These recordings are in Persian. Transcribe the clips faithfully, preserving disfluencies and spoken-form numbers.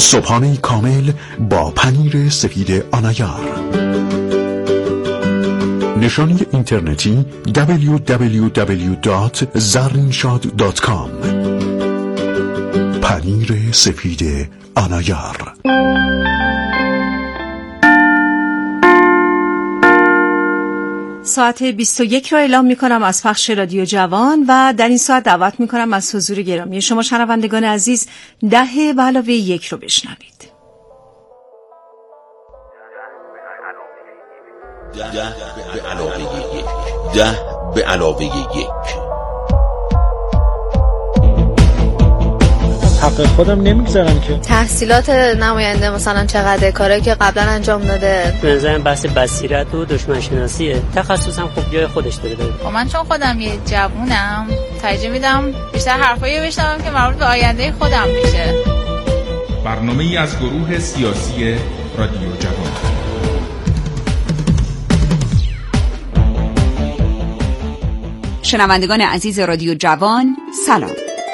صبحانه کامل با پنیر سفید آنایار. نشانی اینترنتی دبلیو دبلیو دبلیو دات زرینشاد دات کام. پنیر سفید آنایار. ساعت بیست و یک را اعلام می کنم از پخش رادیو جوان و در این ساعت دعوت می کنم از حضور گرامی شما شنوندگان عزیز ده به علاوه یک رو بشنوید. ده به علاوه یک. ده به علاوه یک. حق خودم نمیگذارم که. تحصیلات نماینده مثلا چقدره، کاری که قبلا انجام داده. به نظرم بحث بصیرت و دشمن شناسیه. تخصصم خب جای خودش داره. من چون خودم یه جوونم ترجیح میدم بیشتر حرفایی بشنوم که مربوط به آینده خودم میشه. برنامه‌ای از گروه سیاسی رادیو جوان. شنوندگان عزیز رادیو جوان سلام.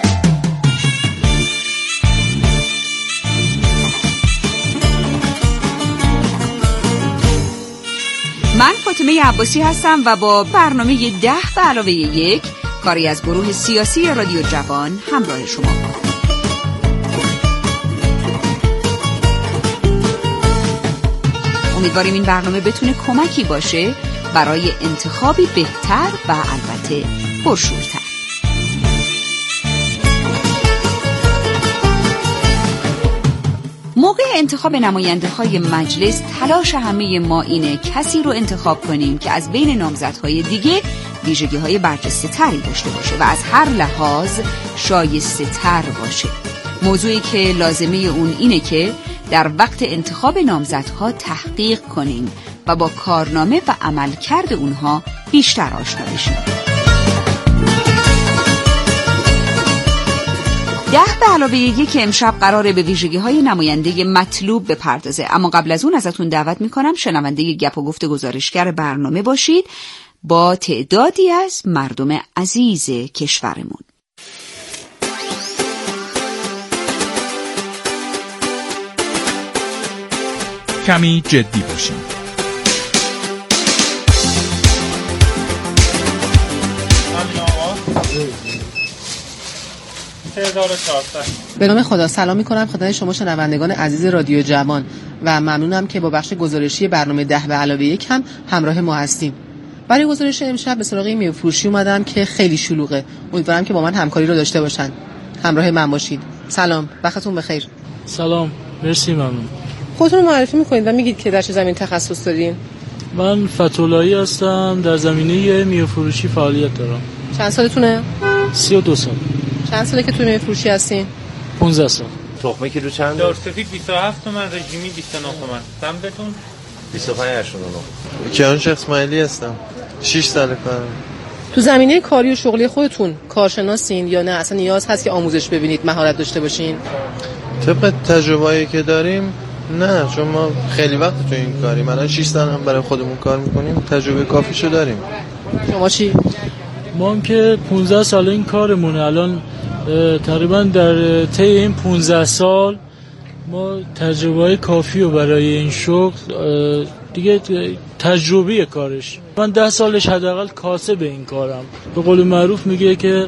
من فاطمه عباسی هستم و با برنامه ده به علاوه یک کاری از گروه سیاسی رادیو جوان همراه شما. امیدواریم این برنامه بتونه کمکی باشه برای انتخابی بهتر و البته پرشورتر. موقع انتخاب نماینده های مجلس تلاش همه ما اینه کسی رو انتخاب کنیم که از بین نامزدهای دیگه ویژگی های برجسته تری داشته باشه و از هر لحاظ شایسته تر باشه. موضوعی که لازمه اون اینه که در وقت انتخاب نامزدها تحقیق کنیم و با کارنامه و عملکرد اونها بیشتر آشنا بشیم. ده به علاوه یک امشب قراره به ویژگی‌های نماینده مطلوب بپردازه، اما قبل از اون ازتون دعوت میکنم شنونده گپ و گفت گزارشگر برنامه باشید با تعدادی از مردم عزیز کشورمون. کمی جدی باشیم. به نام خدا سلام میکنم خدمت شما شنوندگان عزیز رادیو جوان و ممنونم که با بخش گزارشی برنامه ده به علاوه یک هم همراه ما هستیم. برای گزارش امشب به سراغ میوه فروشی اومدم که خیلی شلوغه. امیدوارم که با من همکاری رو داشته باشن. همراه من باشید. سلام، وقتتون بخیر. سلام، مرسی، ممنون. خودتون معرفی میکنید و میگید که در چه زمین تخصص دارین؟ من فتولایی هستم، در زمینه میوه فروشی فعالیت دارم. چند سالتونه؟ سی و دو سال. چند ساله که توی میوه فروشی هستین؟ پانزده سال. تخمه کیلو چند؟ دارسفید بیست و هفت تومن، رژیمی بیست و نه تومن. سمتتون؟ بیست و پنج هشتاد و نه. کیانوش اسماعیلی هستم. شش سال کارم. تو زمینه کاری و شغلی خودتون کارشناسین یا نه اصلا نیاز هست که آموزش ببینید، مهارت داشته باشین؟ طبق تجربه‌ای که داریم نه، چون ما خیلی وقت تو این کاریم. الان شش سال هم برای خودمون کار میکنیم، تجربه کافیشو داریم. شما چی؟ ما هم که پانزده سال این کارمونه. الان تقریبا در طی این پانزده سال ما تجربه کافی رو برای این شغل دیگه تجربه کارش. من ده سالش حداقل کاسب این کارم. به قول معروف میگه که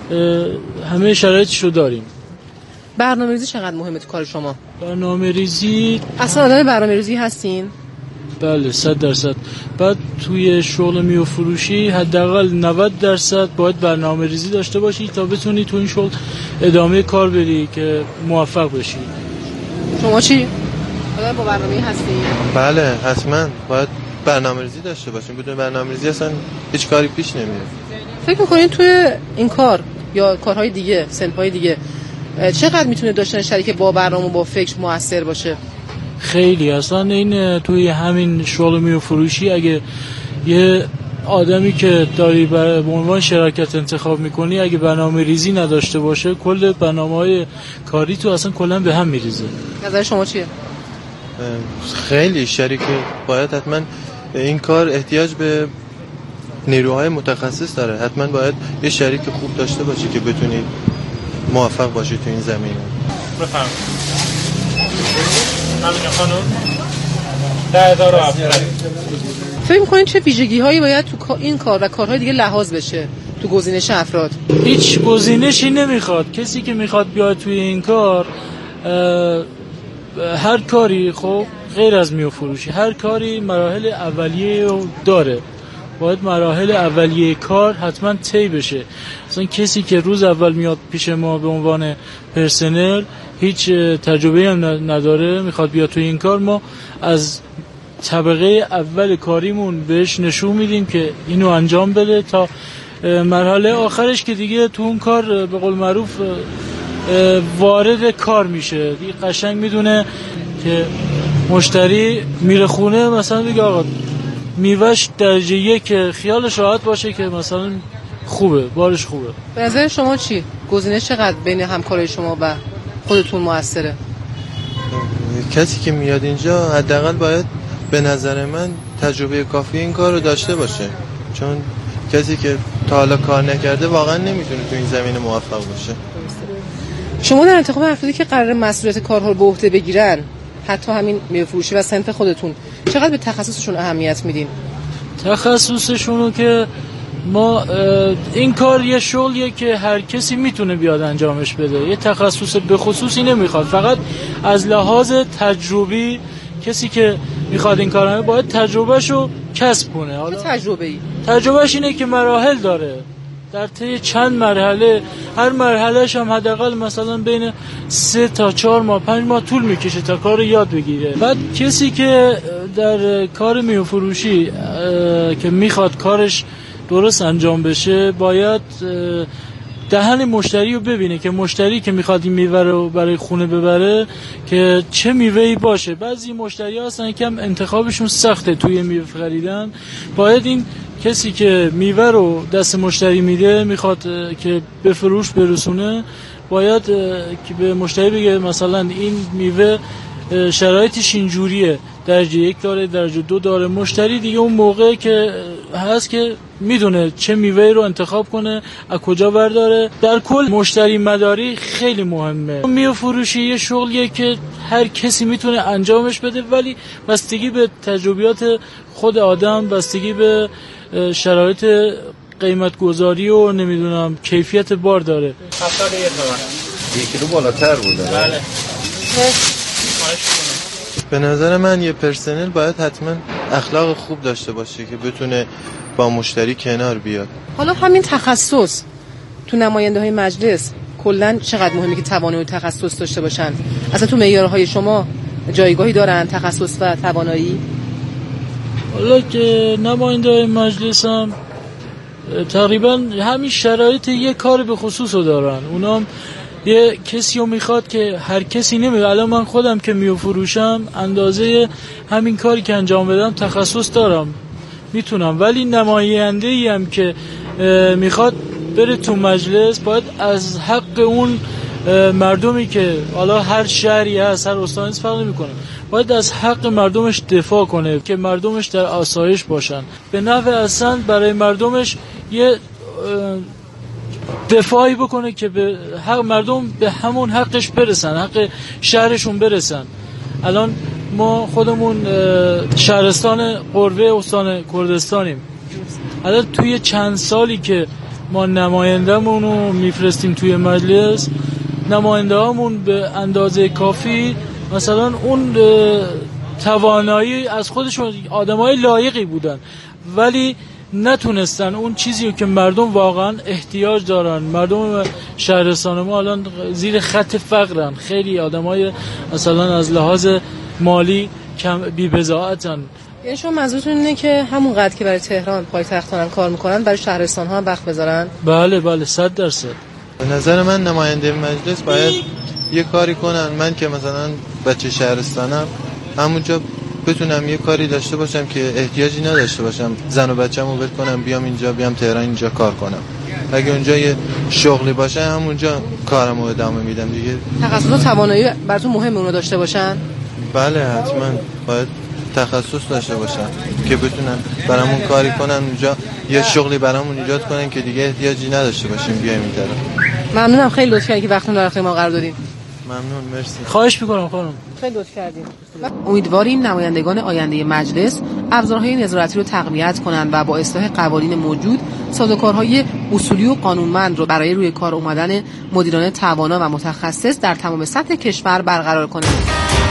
همه شرایطشو داریم. برنامه‌ریزی چقدر مهمه تو کار شما؟ برنامه‌ریزی اصلا آدم برنامه‌ریزی هستین؟ بله، صد درصد. بعد توی شغل میوه فروشی حداقل نود درصد باید برنامه‌ریزی داشته باشی تا بتونی تو این شغل ادامه کار بری که موفق بشی. شما چی؟ آدم با برنامه‌ای هستی؟ بله، حتما باید برنامه‌ریزی داشته باشیم. بدون برنامه‌ریزی اصلا هیچ کاری پیش نمیره. فکر می‌کنین توی این کار یا کارهای دیگه، صنف‌های دیگه چقدر میتونه داشتن شریک با برنامه و با فکر موثر باشه؟ خیلی. اصلا این توی همین شغل میوه فروشی اگه یه آدمی که داری به عنوان شراکت انتخاب میکنی اگه برنامه ریزی نداشته باشه کل برنامه‌های کاری تو اصلا کلا به هم میریزه. نظر شما چیه؟ خیلی شریک باید حتما این کار احتیاج به نیروهای متخصص داره. حتما باید یه شریک خوب داشته باشی که بتونی موفق باشی تو این زمینه. بفرمایید. همین خانم ده هزار و هفتصد. فکر می‌کنین چه ویژگی‌هایی باید تو این کار و کارهای دیگه لحاظ بشه تو گزینش افراد؟ هیچ گزینشی نمیخواد. کسی که میخواد بیاد توی این کار هر کاری، خب غیر از میوه فروشی، هر کاری مراحل اولیه داره. باید مراحل اولیه کار حتما طی بشه. مثلا کسی که روز اول میاد پیش ما به عنوان پرسنل هیچ تجربه هم نداره میخواد بیاد توی این کار، ما از طبقه اول کاریمون بهش نشون میدیم که اینو انجام بده تا مرحله آخرش که دیگه تو اون کار به قول معروف وارد کار میشه. دیگه قشنگ میدونه که مشتری میره خونه مثلا دیگه آقا میوهش درجه یک، خیالش راحت باشه که مثلا خوبه، بارش خوبه. به نظر شما چی؟ گزینش چقدر بین همکارای شما و خودتون موثره؟ کسی که میاد اینجا حداقل باید به نظر من تجربه کافی این کار رو داشته باشه، چون کسی که تا حالا کار نکرده واقعا نمیتونه تو این زمینه موفق باشه. شما در انتخاب افرادی که قرار مسئولیت کارها رو به عهده بگیرن، حتی همین میوه فروشی و صنف خودتون، چقدر به تخصصشون اهمیت میدین؟ تخصصشونو که ما این کار یه شغلیه که هر کسی میتونه بیاد انجامش بده، یه تخصص به خصوصی نمیخواد، فقط از لحاظ تجربی کسی که میخواد این کارو باید تجربهشو کسب کنه. حالا تجربه‌ای تجربهش اینه که مراحل داره، در طی چند مرحله، هر مرحلهش هم حداقل مثلا بین سه تا چهار ماه پنج ماه طول میکشه تا کار یاد بگیره. بعد کسی که در کار میوه فروشی که میخواد کارش درست انجام بشه باید دهن مشتری رو ببینه که مشتری که میخواد این میوه رو برای خونه ببره که چه میوه‌ای باشه. بعضی مشتری هستن که هم انتخابشون سخته توی میوه خریدن. باید این کسی که میوه رو دست مشتری میده میخواد که به فروش برسونه، باید که به مشتری بگه مثلا این میوه شرایطش اینجوریه، درجه یک داره، درجه دو داره. مشتری دیگه اون موقع که هست که میدونه چه میوه رو انتخاب کنه، از کجا برداره. در کل مشتری مداری خیلی مهمه. میوه فروشی یه شغلیه که هر کسی میتونه انجامش بده، ولی بستگی به تجربیات خود آدم، بستگی به شرایط قیمت گذاری و نمیدونم کیفیت بار داره. هفتاد و یک تومن. یکی رو بالاتر بوده. بله. به نظر من یه پرسنل باید حتما اخلاق خوب داشته باشه که بتونه با مشتری کنار بیاد. حالا همین تخصص تو نماینده های مجلس کلا چقدر مهمه که توانایی و تخصص داشته باشن؟ اصلا تو معیارهای شما جایگاهی دارن تخصص و توانایی؟ حالا که نماینده های مجلس هم تقریبا همین شرایط یه کار به خصوص رو دارن. اونا هم یه کسی رو میخواد که هر کسی نمیده. الان من خودم که میوه فروشم اندازه همین کاری که انجام بدم تخصص دارم، میتونم، ولی نماینده ای هم که میخواد بره تو مجلس باید از حق اون مردمی که حالا هر شهری هست، هر استانی فرق نمیکنه، باید از حق مردمش دفاع کنه که مردمش در آسایش باشن، به نفع اصلا برای مردمش یه دفاعی بکنه که به حق مردم به همون حقش برسن، حق شهرشون برسن. الان ما خودمون شهرستان قربه استان کردستانیم. الان توی چند سالی که ما نماینده‌مون رو میفرستیم توی مجلس، نماینده هامون به اندازه کافی مثلا اون توانایی از خودشون، آدمای لایقی بودن ولی نتونستن اون چیزی که مردم واقعا احتیاج دارن. مردم شهرستان ما الان زیر خط فقرن، خیلی آدمای مثلا از لحاظ مالی کم بی‌بضاعتن. یعنی شما منظورتون اینه که همون قدر که برای تهران پایتختان کار میکنن برای شهرستان ها هم وقت بذارن؟ بله بله صد درصد. به نظر من نماینده مجلس باید یه کاری کنن. من که مثلا بچه شهرستانم همونجا بتونم یه کاری داشته باشم که احتیاجی نداشته باشم زن و بچه‌مو ول کنم بیام اینجا، بیام تهران اینجا کار کنم. اگه اونجا یه شغلی باشه همونجا کارمو ادامه میدم دیگه. تخصص و توانایی براتون مهمه اونو داشته باشن؟ بله حتما باید تخصص داشته باشن که بتونن برامون کاری کنن اونجا، یه شغلی برامون ایجاد کنن که دیگه احتیاجی نداشته باشیم بیایم این طرف. ممنونم، خیلی لطف کردید که وقتتون در اختیار ما قرار دادین. ممنون، مرسی. خواهش میکنم خانم. خیلی لطف کردین. امیدواریم نمایندگان آینده مجلس ابزارهای نظارتی رو تقویت کنند و با اصلاح قوانین موجود سازوکارهای اصولی و قانونمند رو برای روی کار اومدن مدیران توانا و متخصص در تمام سطح کشور برقرار کنند.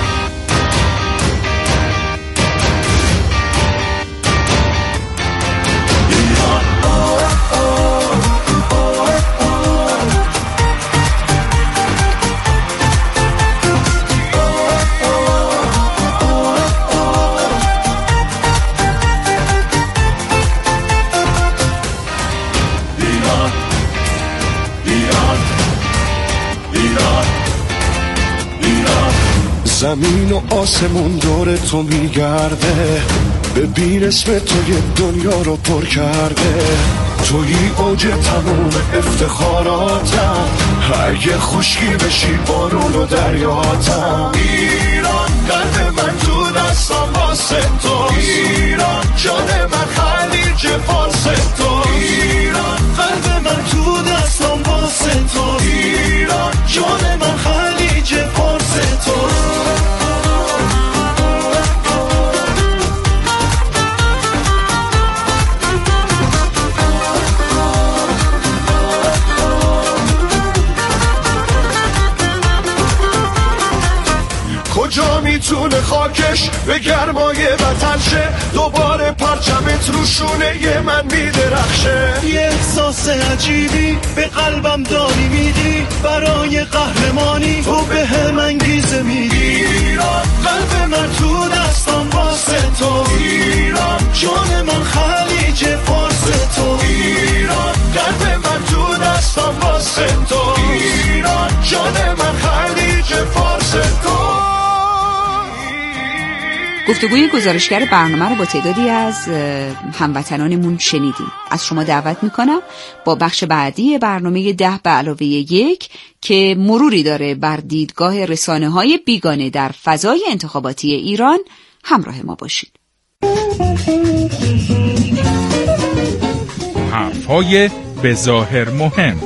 زمین و آسمون دور تو میگرده، ببین اسم تو یه دنیا رو پر کرده. تویی اوج تموم افتخاراتم، اگه خشکی بشی بارون و دریاتم. ایران قلب من تو دستم واسه تو، ایران جان من خلیج فارس تو، ایران قلب من تو دستم واسه تو، ایران جان من خلیج فارس تو. کجا میتونه خاکش به گرمای وطن شه، دوباره پرچمت رو شونه من میدرخشه. یه احساس عجیبی به قلبم داری میدی، برای قهرمانی تو به هم انگیزه میدی. ایران قلب من تو دستم واسه تو، ایران جان من خلیج فارس تو، ایران قلب من تو دستم واسه تو، ایران جان من خلیج فارس تو. گفتگوی گزارشگر برنامه رو با تعدادی از هموطنانمون شنیدیم. از شما دعوت میکنم با بخش بعدی برنامه ده به علاوه یک که مروری داره بر دیدگاه رسانه‌های بیگانه در فضای انتخاباتی ایران همراه ما باشید. حرف‌های به ظاهر مهم.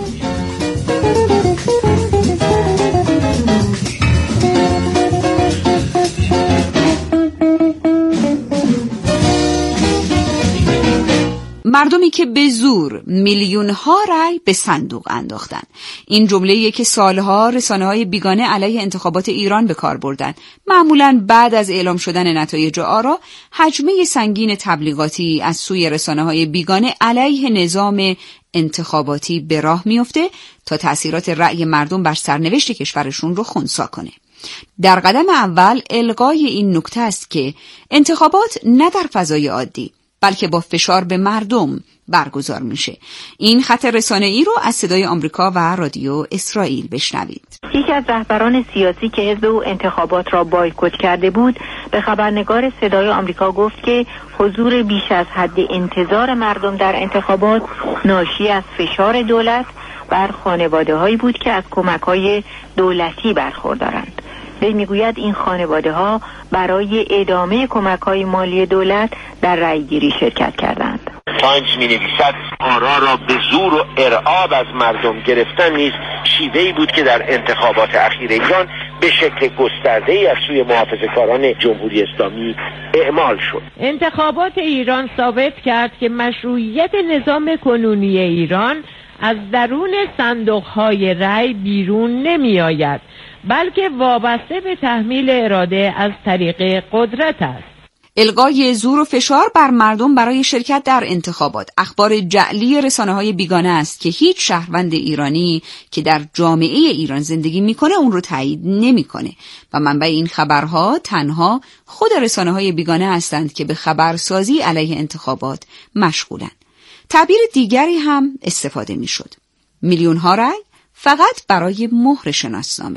مردمی که به زور میلیون ها رای به صندوق انداختن. این جمله‌ایه که سالها رسانه‌های بیگانه علیه انتخابات ایران به کار بردن. معمولاً بعد از اعلام شدن نتایج آرا، حجمه سنگین تبلیغاتی از سوی رسانه‌های بیگانه علیه نظام انتخاباتی به راه میفته تا تأثیرات رأی مردم بر سرنوشت کشورشون رو خنثی کنه. در قدم اول الغای این نکته است که انتخابات نه در فضای عادی بلکه با فشار به مردم برگزار میشه. این خط رسانه‌ای رو از صدای آمریکا و رادیو اسرائیل بشنوید. یکی از رهبران سیاسی که حزب او انتخابات را بایکوت کرده بود به خبرنگار صدای آمریکا گفت که حضور بیش از حد انتظار مردم در انتخابات ناشی از فشار دولت بر خانواده‌هایی بود که از کمک‌های دولتی برخوردارند. وی میگوید این خانواده‌ها برای ادامه کمک‌های مالی دولت در رأی‌گیری شرکت کردند. تایمز می‌نویسد آرا را به زور و ارعاب از مردم گرفتن نیز شیوه‌ای بود که در انتخابات اخیر ایران به شکل گسترده‌ای از سوی محافظه‌کاران جمهوری اسلامی اعمال شد. انتخابات ایران ثابت کرد که مشروعیت نظام کنونی ایران از درون صندوق‌های رأی بیرون نمی‌آید، بلکه وابسته به تحمیل اراده از طریق قدرت است. الغای زور و فشار بر مردم برای شرکت در انتخابات اخبار جعلی رسانه‌های بیگانه است که هیچ شهروند ایرانی که در جامعه ایران زندگی میکنه اون رو تایید نمیکنه و منبع این خبرها تنها خود رسانه‌های بیگانه هستند که به خبرسازی علیه انتخابات مشغولند. تعبیر دیگری هم استفاده میشد. میلیون ها رای فقط برای مهر شناسنامه.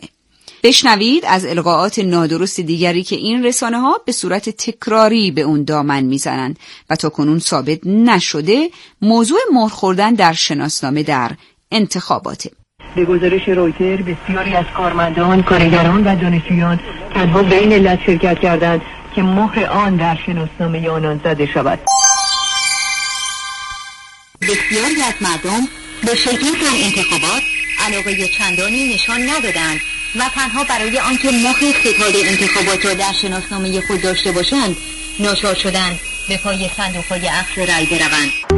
بشنوید از القاءات نادرست دیگری که این رسانه ها به صورت تکراری به اون دامن میزنند و تا کنون ثابت نشده موضوع مهر خوردن در شناسنامه در انتخاباته. به گزارش رویتر بسیاری از کارمندان، کارگران و دانشجویان تنها به این علت شرکت کردند که مهر آن در شناسنامه آنان زده شود. بسیاری از مردم به شرکت در انتخابات علاقه چندانی نشان ندادند و تنها برای آنکه مخ ستاد انتخابات را در شناسنامه خود داشته باشند ناچار شدند به پای صندوق‌های اخذ رأی بروند.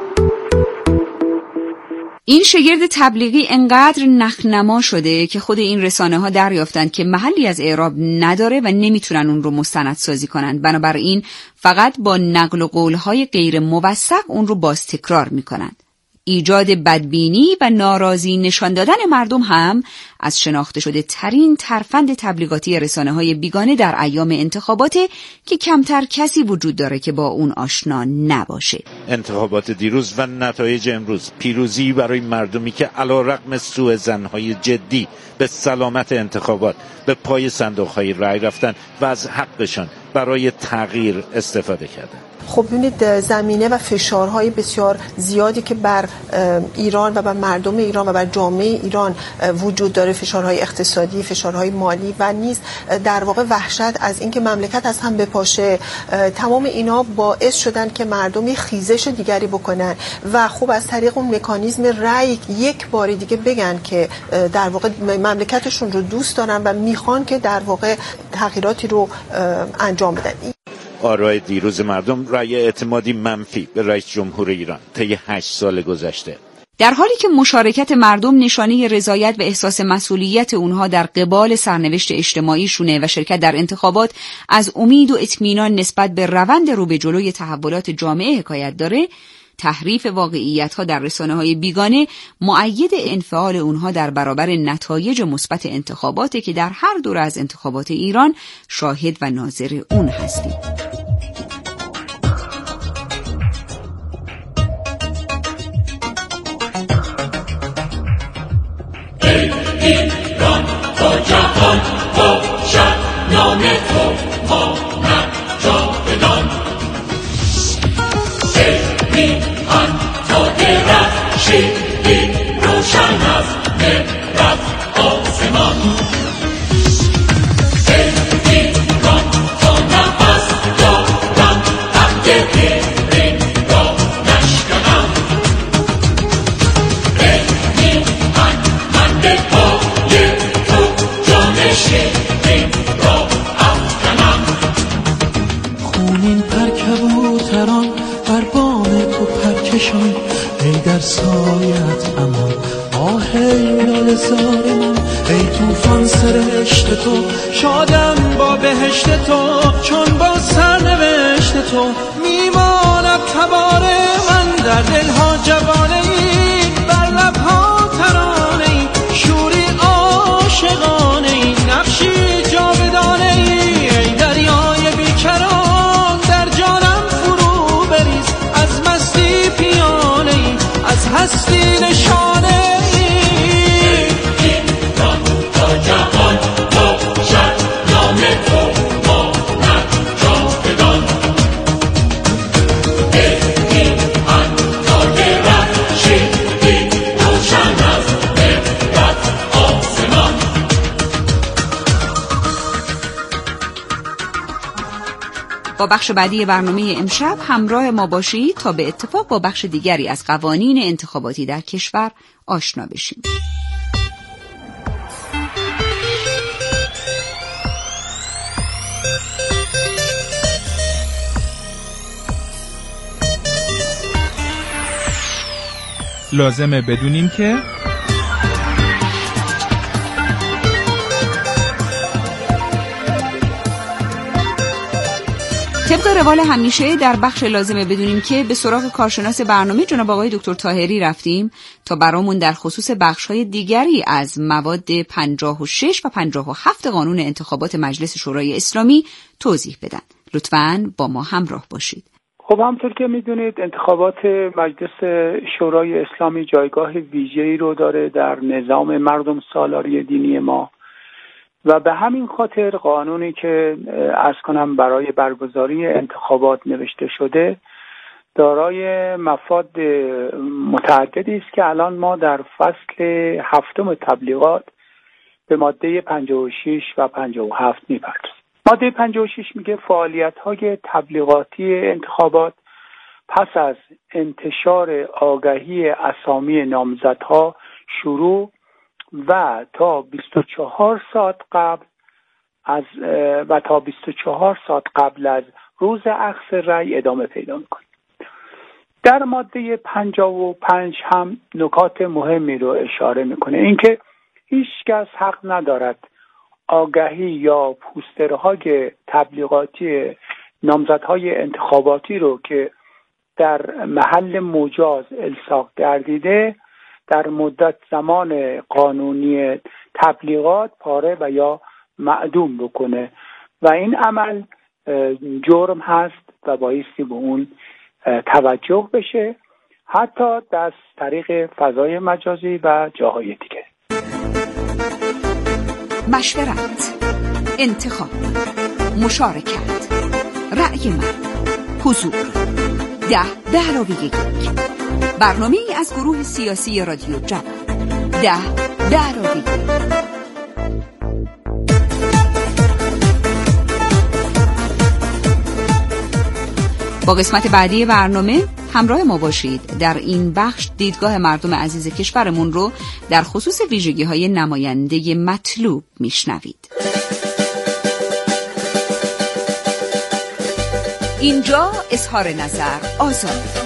این شگرد تبلیغی انقدر نخنما شده که خود این رسانه ها دریافتند که محلی از اعراب نداره و نمیتونن اون رو مستندسازی کنند. بنابراین فقط با نقل و قولهای غیر موثق اون رو باز تکرار میکنند. ایجاد بدبینی و ناراضی نشان دادن مردم هم از شناخته شده ترین ترفند تبلیغاتی رسانه‌های بیگانه در ایام انتخابات که کمتر کسی وجود داره که با اون آشنا نباشه. انتخابات دیروز و نتایج امروز پیروزی برای مردمی که علیرغم سوء ظن‌های جدی به سلامت انتخابات به پای صندوق‌های رای رفتن و از حقشان برای تغییر استفاده کردند. خب ببینید زمینه و فشارهای بسیار زیادی که بر ایران و بر مردم ایران و بر جامعه ایران وجود داره، فشارهای اقتصادی، فشارهای مالی و نیز در واقع وحشت از اینکه مملکت از هم بپاشه، تمام اینا باعث شدن که مردم خیزش دیگری بکنن و خب از طریق اون مکانیزم رأی یک بار دیگه بگن که در واقع مملکتشون رو دوست دارن و میخوان که در واقع تغییراتی رو انجام بدن. آرای دیروز مردم رأی اعتمادی منفی به رئیس جمهور ایران طی هشت سال گذشته. در حالی که مشارکت مردم نشانه رضایت و احساس مسئولیت اونها در قبال سرنوشت اجتماعیشونه و شرکت در انتخابات از امید و اطمینان نسبت به روند رو به جلوی تحولات جامعه حکایت داره، تحریف واقعیت‌ها در رسانه‌های بیگانه مؤید انفعال اونها در برابر نتایج مثبت انتخاباتی که در هر دوره از انتخابات ایران شاهد و ناظر اون هستیم. ای ایران تا جهان باشد نام تو ماند جاودان، ای میهن تا درخشیدی روشن از مهرت آسمان، ای ایران تا نفس دارم عهد دیرین را نشکنم، ای میهن من به پای تو جان شیرین را افکنم. خونین پر کبوتران بر بام تو پرکشان، ای در سایت امان آه ای لاله زار من، ای توفان سرشت تو شادم با بهشت تو، چون با سرنوشت تو میمانم تبار من، در دلها جوانه ای بر لبها ترانه ای، شوری عاشقانه ای نقشی جاودانه ای، ای دریای بیکران در جانم فرو بریز، از مستی پیانه ای از هستی نشانه ای. ایران تا جهان باشد نام تو ماند جاودان، ای میهن تا درخشیدی روشن از مهرت آسمان. با بخش بعدی برنامه امشب همراه ما باشید تا به اتفاق با بخش دیگری از قوانین انتخاباتی در کشور آشنا بشیم. لازمه بدونیم که طبق روال همیشه در بخش لازمه بدونیم که به سراغ کارشناس برنامه جناب آقای دکتر طاهری رفتیم تا برامون در خصوص بخش‌های دیگری از مواد پنجاه و شش و پنجاه و هفت قانون انتخابات مجلس شورای اسلامی توضیح بدن. لطفاً با ما همراه باشید. خب همطور که میدونید انتخابات مجلس شورای اسلامی جایگاه ویژه‌ای رو داره در نظام مردم سالاری دینی ما و به همین خاطر قانونی که عرض کنم برای برگزاری انتخابات نوشته شده دارای مفاد متعددی است که الان ما در فصل هفتم تبلیغات به ماده پنجاه و شش و پنجاه و هفت می‌پردازیم. ماده پنجاه و شش میگه فعالیت‌های تبلیغاتی انتخابات پس از انتشار آگهی اسامی نامزدها شروع و تا بیست و چهار ساعت قبل از و تا بیست و چهار ساعت قبل از روز اخذ رأی ادامه پیدا میکنه. در ماده پنجاه و پنج هم نکات مهمی رو اشاره میکنه، اینکه هیچ کس حق ندارد آگهی یا پوسترهای تبلیغاتی نامزدهای انتخاباتی رو که در محل مجاز الصاق گردیده در مدت زمان قانونی تبلیغات پاره و یا معدوم بکنه و این عمل جرم هست و بایستی به اون توجه بشه، حتی از طریق فضای مجازی و جاهای دیگه. مشورت، انتخاب، مشارکت، رأی من، حضور، ده به علاوه یک، برنامه ای از گروه سیاسی رادیو جوان. ده به علاوه یک. با قسمت بعدی برنامه همراه ما باشید. در این بخش دیدگاه مردم عزیز کشورمون رو در خصوص ویژگی‌های نماینده مطلوب میشنوید. اینجا اظهار نظر آزاد.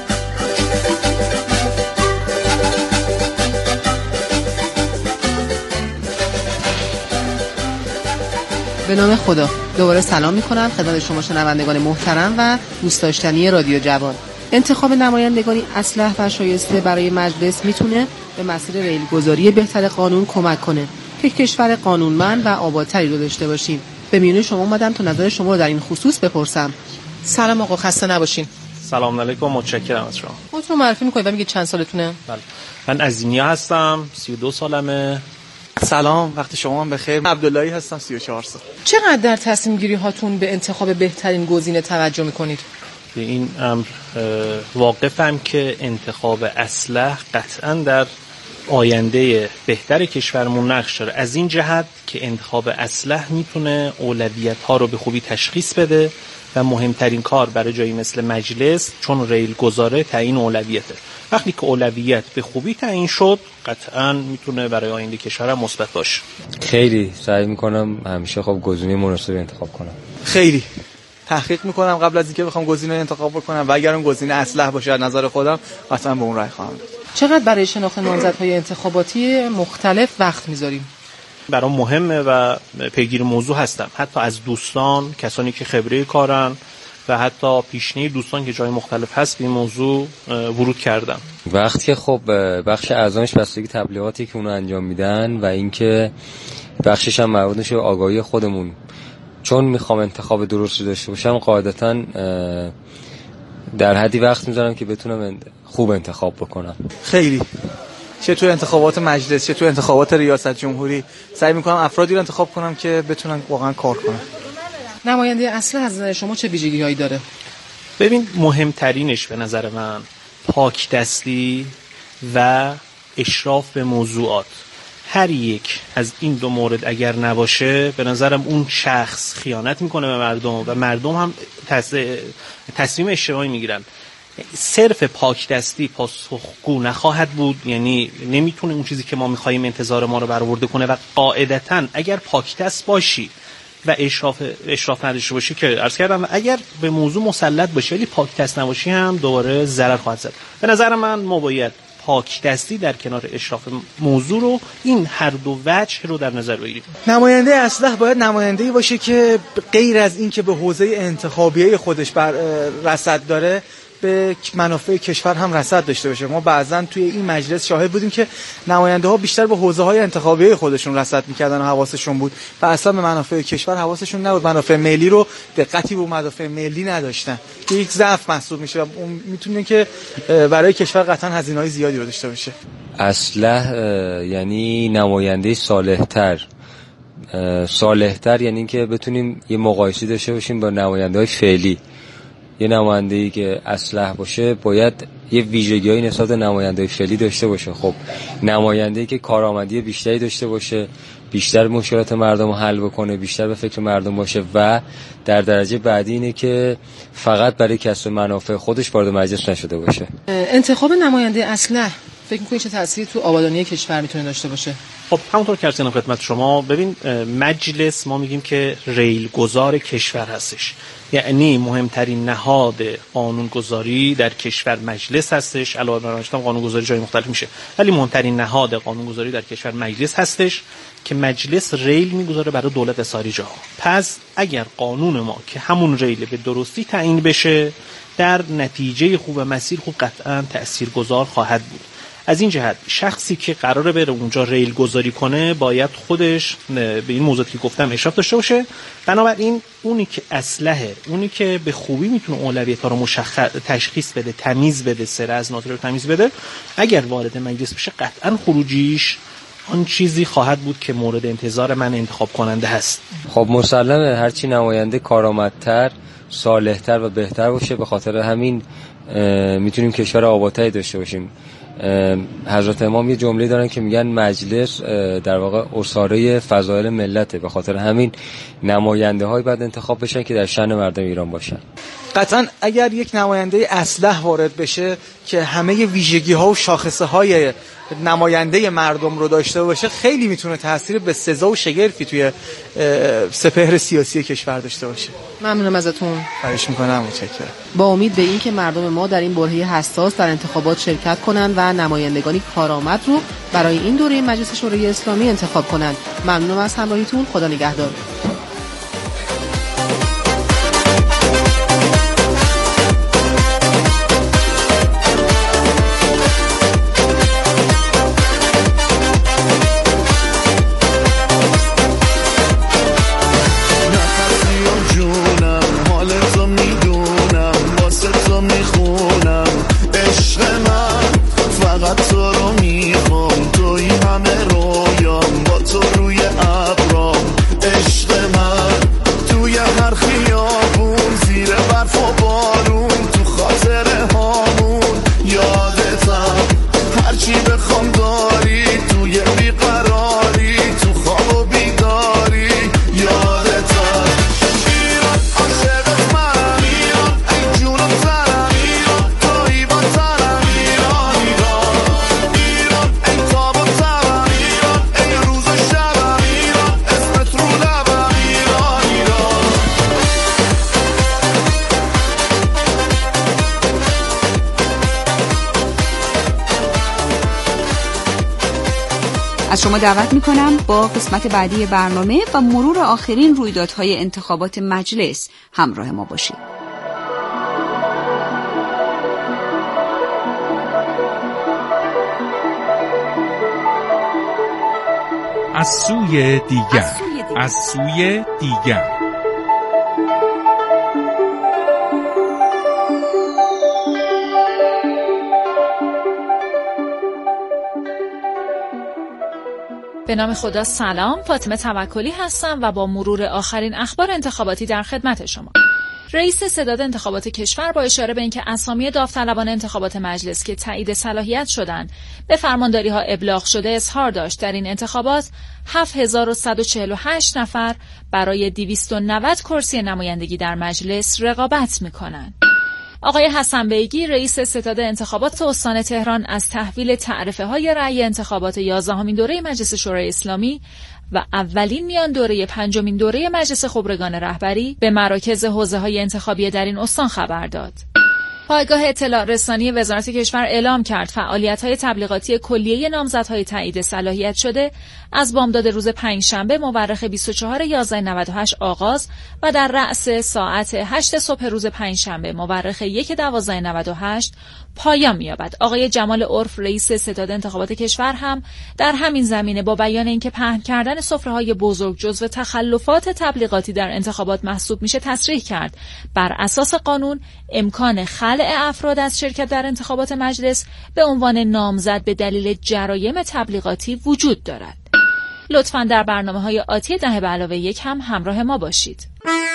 به نام خدا دوباره سلام میکنم خدمت شما شنوندگان محترم و دوست داشتنی رادیو جوان. انتخاب نمایندگانی اصلح و شایسته برای مجلس میتونه به مسیر ریلگذاری بهتر قانون کمک کنه که کشور قانونمند و آبادتری رو داشته باشیم. به میون شما اومدم تا نظر شما رو در این خصوص بپرسم. سلام آقا، خسته نباشین. سلام علیکم، متشکرم از شما. خودتون معرفی میکنید و میگید چند سالتونه؟ بله، من عظیمیا هستم، سی و دو سالمه. سلام، وقت شما هم بخیر. عبداللهی هستم، سی و چهار سال. چقدر در تصمیم گیری هاتون به انتخاب بهترین گزینه توجه میکنید؟ به این امر واقفم که انتخاب اصلح قطعاً در آینده بهتر کشورمون نقش داره، از این جهت که انتخاب اصلح میتونه اولویت ها رو به خوبی تشخیص بده و مهمترین کار برای جایی مثل مجلس چون ریل گذاره تعیین اولویته. وقتی که اولویت به خوبی تعیین شد قطعاً میتونه برای آینده کشور مثبت باشه. خیلی سعی میکنم همیشه خب گزینه مناسب انتخاب کنم. خیلی تحقیق میکنم قبل از اینکه بخوام گزینه انتخاب بکنم و اگر اون گزینه اصلح باشه از نظر خودم قطعاً به اون رای خواهم داد. چقدر برای شناخت نامزدهای انتخاباتی مختلف وقت میذاریم؟ برام مهمه و پیگیر موضوع هستم، حتی از دوستان، کسانی که خبره کارن و حتی پیشنهاد دوستان که جای مختلف هست به این موضوع ورود کردم. وقتی خب بخش اعظمش بستگی تبلیغاتی که اونو انجام میدن و اینکه بخشش هم مربوط میشه به آگاهی خودمون، چون میخوام انتخاب درستی داشته باشم قاعدتاً در حدی وقت میذارم که بتونم خوب انتخاب بکنم. خیلی چه تو انتخابات مجلس چه تو انتخابات ریاست جمهوری سعی میکنم افرادی رو انتخاب کنم که بتونن واقعا کار کنن. نماینده اصلی از نظر شما چه ویژگی‌هایی داره؟ ببین، مهمترینش به نظر من پاک دستی و اشراف به موضوعات. هر یک از این دو مورد اگر نباشه به نظرم اون شخص خیانت میکنه به مردم و مردم هم تصمیم اشتباهی میگیرن. صرف پاک دستی پاسخگو نخواهد بود، یعنی نمیتونه اون چیزی که ما میخواییم انتظار ما رو برآورده کنه و قاعدتاً اگر پاک دست باشی و اشراف اشراف نداشته باشی که عرض کردم اگر به موضوع مسلط باشی ولی پاک دست نباشی هم دوباره ضرر خواهد زد. به نظر من ما باید پاک دستی در کنار اشراف موضوع رو این هر دو وجه رو در نظر بگیریم. نماینده اصلح باید نماینده‌ای باشه که غیر از این که به حوزه انتخابیه خودش بر رصد داره به منافع کشور هم رصد داشته باشه. ما بعضا توی این مجلس شاهد بودیم که نماینده ها بیشتر به حوزه های انتخابیه خودشون رصد میکردن و حواسشون بود و اصلا به منافع کشور حواسشون نبود. منافع ملی رو دقتی به منافع ملی نداشتن که یک ضعف محسوب میشه. اون میتونه که برای کشور قطعا هزینه‌های زیادی رو داشته باشه. اصلح یعنی نماینده صالح‌تر. صالح‌تر یعنی که بتونیم یه مقایسه داشته باشیم با نماینده‌های فعلی. یه نماینده‌ای که اصلح باشه باید یه ویژگی‌های نسبت به نماینده‌های فعلی داشته باشه. خب نماینده‌ای که کارآمدی بیشتری داشته باشه، بیشتر مشکلات مردم رو حل بکنه، بیشتر به فکر مردم باشه و در درجه بعدی اینه که فقط برای کسب منافع خودش وارد مجلس نشده باشه. انتخاب نماینده اصلح فکر می‌کنید چه تأثیری تو آبادانی کشور میتونه داشته باشه؟ خب همونطور که عرض کردم خدمت شما، ببین مجلس ما میگیم که ریلگذار کشور هستش، یعنی مهمترین نهاد قانونگذاری در کشور مجلس هستش. علاوه بر آن قانونگذاری جای مختلف میشه، ولی مهمترین نهاد قانونگذاری در کشور مجلس هستش که مجلس ریل میگذاره برای دولت ساری جهان. پس اگر قانون ما که همون ریل به درستی تعیین بشه، در نتیجه خوب و مسیر خوب قطعا تاثیرگذار خواهد بود. از این جهت شخصی که قراره بره اونجا ریل گذاری کنه باید خودش به این موضوعی که گفتم اشراف داشته باشه. بنابراین اونی که اصلحه، اونی که به خوبی میتونه اولویت‌ها رو مشخص تشخیص بده، تمیز بده، سر از ناطق رو تمیز بده، اگر وارد مجلس بشه قطعا خروجیش آن چیزی خواهد بود که مورد انتظار من انتخاب کننده هست. خب مسلمه هرچی نماینده کارآمدتر، صالحتر و بهتر باشه، به خاطر همین میتونیم کشور آبادتری داشته باشیم. حضرت امام یه جمله دارن که میگن مجلس در واقع اساره فضایل ملته، به خاطر همین نماینده های باید انتخاب بشن که در شأن مردم ایران باشن. قطعا اگر یک نماینده اصلح وارد بشه که همه ویژگی ها و شاخصه های نماینده مردم رو داشته باشه، خیلی میتونه تاثیر به سزا و شگرفی توی سپهر سیاسی کشور داشته باشه. ممنونم ازتون. خواهش میکنم. متشکرم. با امید به این که مردم ما در این برهه حساس در انتخابات شرکت کنند و نمایندگانی کارآمد رو برای این دوره مجلس شورای اسلامی انتخاب کنند. ممنونم از همراهیتون. خدا نگهدار. از شما دعوت میکنم با قسمت بعدی برنامه و مرور آخرین رویدادهای انتخابات مجلس همراه ما باشید. از سوی دیگر، از سوی دیگر. به نام خدا. سلام، فاطمه توکلی هستم و با مرور آخرین اخبار انتخاباتی در خدمت شما. رئیس ستاد انتخابات کشور با اشاره به اینکه اسامی داوطلبان انتخابات مجلس که تایید صلاحیت شدند به فرمانداری ها ابلاغ شده اظهار داشت در این انتخابات هفت هزار و صد و چهل و هشت نفر برای دویست و نود کرسی نمایندگی در مجلس رقابت می‌کنند. آقای حسن بیگی رئیس ستاد انتخابات استان تهران از تحویل تعرفه‌های رأی انتخابات یازدهمین دوره مجلس شورای اسلامی و اولین میان دوره پنجمین دوره مجلس خبرگان رهبری به مراکز حوزه‌های انتخابی در این استان خبر داد. پایگاه اطلاع رسانی وزارت کشور اعلام کرد فعالیت‌های تبلیغاتی کلیه نامزدهای تایید صلاحیت شده از بامداد روز پنجشنبه مورخ بیست و چهارم یازده نود و هشت آغاز و در رأس ساعت هشت صبح روز پنجشنبه مورخ یک دوازده نود و هشت پایان می‌یابد. آقای جمال عرف رئیس ستاد انتخابات کشور هم در همین زمینه با بیان اینکه پهن کردن سفره‌های بزرگ جزو تخلفات تبلیغاتی در انتخابات محسوب میشه تصریح کرد بر اساس قانون امکان خلع افراد از شرکت در انتخابات مجلس به عنوان نامزد به دلیل جرایم تبلیغاتی وجود دارد. لطفاً در برنامه‌های آتی ده به علاوه یک هم همراه ما باشید.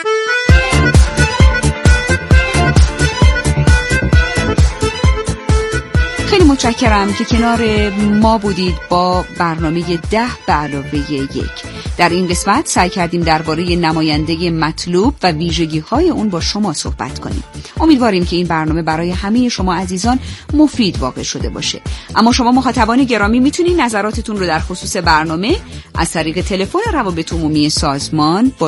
خیلی متشکرم که کنار ما بودید با برنامه ده به علاوه یک. در این قسمت سعی کردیم درباره نماینده مطلوب و ویژگی‌های اون با شما صحبت کنیم. امیدواریم که این برنامه برای همه شما عزیزان مفید واقع شده باشه. اما شما مخاطبان گرامی میتونید نظراتتون رو در خصوص برنامه از طریق تلفن روابط عمومی سازمان با